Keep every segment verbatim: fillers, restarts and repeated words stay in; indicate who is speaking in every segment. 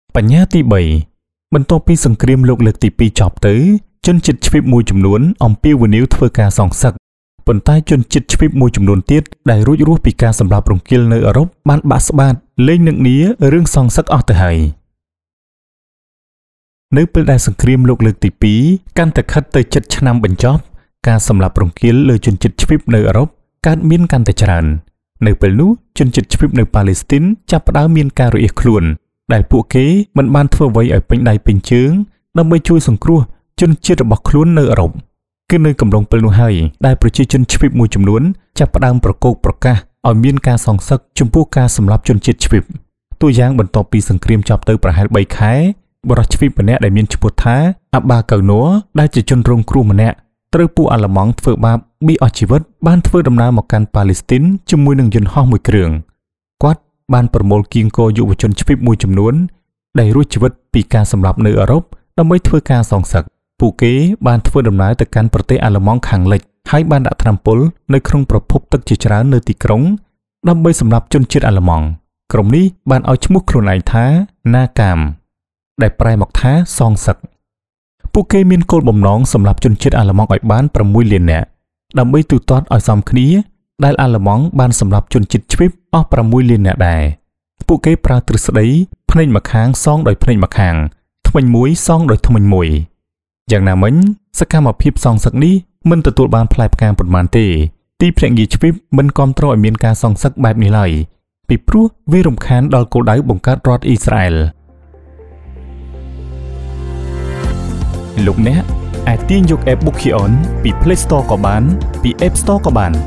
Speaker 1: បញ្ញាទីបីបន្ទាប់ពីសង្គ្រាមលោកលើកទីពីរចប់ទៅជនជាតិជ្វីបមួយចំនួនអំពាវនាវធ្វើការសងសឹកប៉ុន្តែជនជាតិជ្វីបមួយចំនួនទៀតដែលរួចរស់ពីការសម្លាប់រង្គាលនៅអឺរ៉ុបបានបាក់ស្បាតលែងនឹកនារឿងសងសឹកអស់ទៅហើយនៅពេលដែលសង្គ្រាមលោកលើកទីពីរកាន់តែខិតទៅជិតឆ្នាំបញ្ចប់ការសម្លាប់រង្គាលលើជនជាតិជ្វីបនៅអឺរ៉ុបកើតមានកាន់តែច្រើននៅពេលនោះជនជាតិជ្វីបនៅប៉ាឡេស្ទីនចាប់ផ្ដើមមានការរអៀសខ្លួនដែលពួកគេមិនបានធ្វើអ្វីឲ្យពេញដៃពេញជើងដើម្បីជួយសង្គ្រោះជនជាតិរបស់ខ្លួននៅអឺរ៉ុបគឺនៅកំឡុងពេលនោះហើយដែលប្រជាជនជ្វីបមួយចំនួនចាប់ផ្ដើមប្រកោកប្រកាសឲ្យមានការសងសឹកចំពោះការសម្លាប់ជនជាតិជ្វីបតួយ៉ាងបន្ទាប់ពីសង្គ្រាមចប់ទៅប្រហែលបីខែបរិសុទ្ធជ្វីបម្នាក់ដែលមានឈ្មោះថាអាបាកៅណូដែលជាជនរងគ្រោះម្នាក់ត្រូវពួកអាល្លឺម៉ង់ធ្វើបាបបៀអស់ជីវិតបានធ្វើដំណើរមកកាន់ប៉ាឡេស្ទីនជាមួយនឹងយន្តហោះមួយគ្រឿងគាត់បានប្រមូលគៀងគរយុវជនជ្វីបមួយចំនួនដែលរួចជីវិតពីការសម្លាប់នៅអឺរ៉ុបដើម្បីធ្វើការសងសឹកពួកគេបានធ្វើដំណើរទៅកាន់ប្រទេសអាល្លឺម៉ង់ខាងលិចហើយបានដាក់ថ្នាំពុលនៅក្នុងប្រភពទឹកជាច្រើននៅទីក្រុងដើម្បីសម្លាប់ជនជាតិអាល្លឺម៉ង់ក្រុមនេះបានឲ្យឈ្មោះខ្លួនឯងថាណាកាមដែលប្រែមកថាសងសឹកពួកគេមានគោលបំណងសម្លាប់ជនជាតិអាល្លឺម៉ង់ឲ្យបានប្រាំមួយលាននាក់ដើម្បីទូទាត់ឲ្យសមគ្នាដែលអាល្លឺម៉ង់បានសម្លាប់ជនជាតិជ្វីបអស់ប្រាំមួយលាននាក់ដែរពួកគេប្រើទ្រឹស្ដីភ្នែកម្ខាងសងដោយភ្នែកម្ខាងធ្មេញមួយសងដោយធ្មេញមួយយ៉ាងណាមិញសកម្មភាពសងសឹកនេះមិនទទួលបានផ្លែផ្កាប៉ុន្មានទេទីភ្នាក់ងារជ្វីបមិនគាំទ្រឲ្យមានការសងសឹកបែបនេះឡើយពីព្រោះវារំខានដល់គោលដៅបង្កើតរដ្ឋអ៊ីស្រាអែលលោកអ្នកអាចទាញយក App Bookion ពី Play Store ក៏បានពី App Store ក៏បាន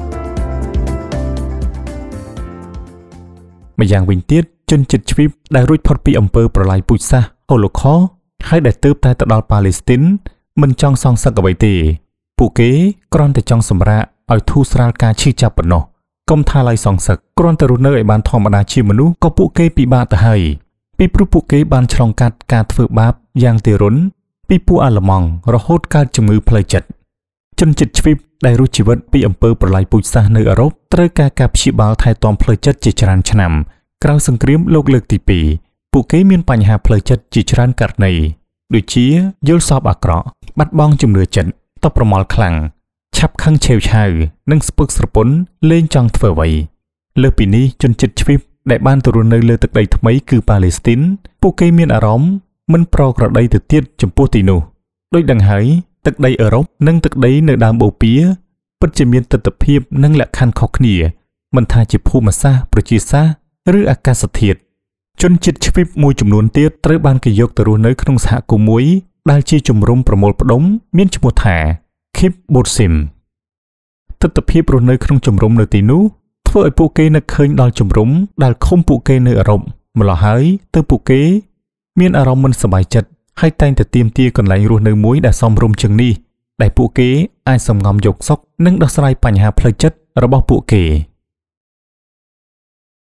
Speaker 1: ម្យ៉ាងវិញទៀតជនជាតិជ្វីបដែលរួចផុតពីអំពើប្រល័យពូជសាសន៍ Holocaust ហើយដែលទើបតែទៅដល់ប៉ាឡេស្ទីនមិនចង់សងសឹកអ្វីទេពួកគេគ្រាន់តែចង់សម្រាកឲ្យធូរស្រាលការឈឺចាប់ប៉ុណ្ណោះកុំថាឡើយសងសឹកគ្រាន់តែរស់នៅឲ្យបានធម្មតាជាមនុស្សក៏ពួកគេពិបាកទៅហើយពីព្រោះពួកគេបានឆ្លងកាត់ការធ្វើបាបយ៉ាងទារុណពីពួកអាល្លឺម៉ង់រហូតកើតជំងឺផ្លូវចិត្តជនជាតិជ្វីបដែលរស់ជីវិតពីអំពើប្រល័យពូជសាសន៍នៅអឺរ៉ុបត្រូវការការព្យាបាលថែទាំផ្លូវចិត្តជាច្រើនឆ្នាំក្រោយសង្គ្រាមលោកលើកទីពីរពួកគេមានបញ្ហាផ្លូវចិត្តជាច្រើនករណីដូចជាយល់សប្តិអាក្រក់បាត់បង់ជំនឿចិត្តតបប្រមល់ខ្លាំងឆាប់ខឹងឆេវឆាវនិងស្ពឹកស្រពន់លែងចង់ធ្វើអ្វីលើសពីនេះជនជាតិជ្វីបដែលបានទៅរស់នៅលើទឹកដីថ្មីគឺប៉ាឡេស្ទីនពួកគេមានអារម្មណ៍មិនប្រក្រតីទៅទៀតចំពោះទីនោះដូចដឹងហើយទឹកដីអឺរ៉ុបនិងទឹកដីនៅដើមបូព៌ាពិតជាមានទិដ្ឋភាពនិងលក្ខខណ្ឌខុសគ្នាមិនថាជាភូមិសាស្ត្រប្រជាសាស្ត្រឬអាកាសធាតុជនជាតិជ្វីបមួយចំនួនទៀតត្រូវបានគេយកទៅរស់នៅក្នុងសហគមន៍មួយដែលជាជំរំប្រមូលផ្ដុំមានឈ្មោះថា Kibboutzim ទិដ្ឋភាពរស់នៅក្នុងជំរំនៅទីនោះធ្វើឲ្យពួកគេនឹកឃើញដល់ជំរំដែលឃុំពួកគេនៅអឺរ៉ុបម្ល៉េះហើយទើបពួកគេមានអារម្មណ៍មិនសប្បាយចិត្តហើយតែងតែទាមទារកន្លែងរស់នៅមួយដែលសមរម្យជាងនេះដែលពួកគេអាចសំងំយកសុខនិងដោះស្រាយបញ្ហាផ្លូវចិត្តរបស់ពួកគេ